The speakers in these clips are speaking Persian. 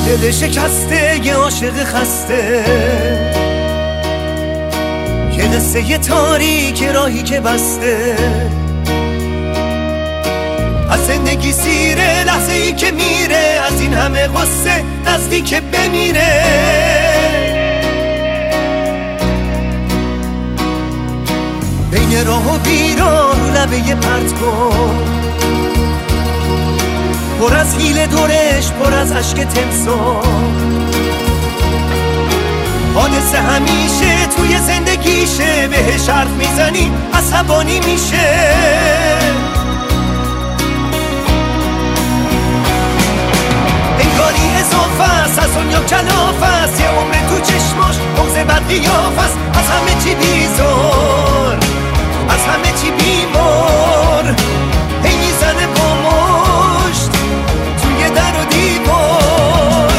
دل شکسته یه عاشق خسته، یه قصه یه تاریک راهی که بسته، از زندگی سیره لحظه ای که میره، از این همه غصه نزدیک بمیره. بین راه و بیراه رو لبه یه پرت کن، پر از حیله دورش پر از عشق تمسان. حادثه همیشه توی زندگیشه، بهش حرف میزنی عصبانی میشه. انگاری اضافه است از دنیا کلافه است، یه عمر تو چشماش بغض بد قیافه است. از همه چی بیزار، از همه چی بیمار، هی میزنه با مشت توی در و دیوار.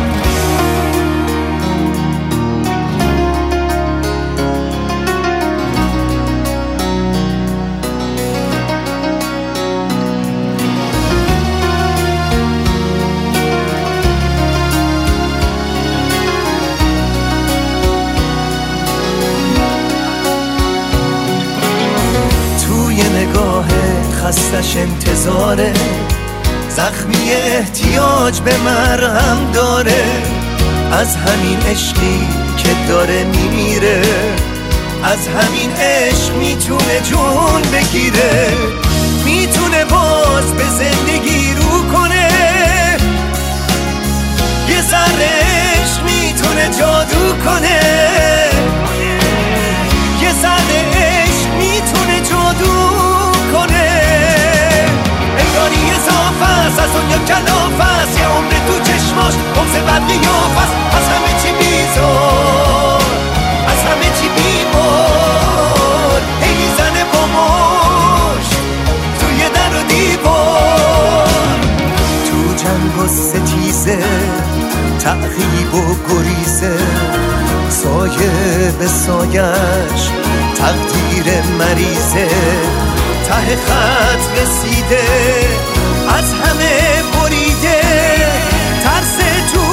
خستش انتظاره، زخمی احتیاج به مرهم داره. از همین عشقی که داره میمیره، از همین عشق میتونه جون بگیره. میتونه باز به زندگی رو کنه، یه ذره عشق میتونه جادو کنه، یه ذره عشق میتونه جادو کنه. انگاری اضافه است از دنیا کلافه است، یه عمر تو چشماش بغض بد قیافه است. از همه چی بیزار، از همه چی بیمار، هی میزنه با مشت توی در و دیوار. تو جنگ و ستیزه، تعقیب و گریزه، سایه به سایش تقدیر مریضه. ته خط رسیده، از همه بریده، ترس تو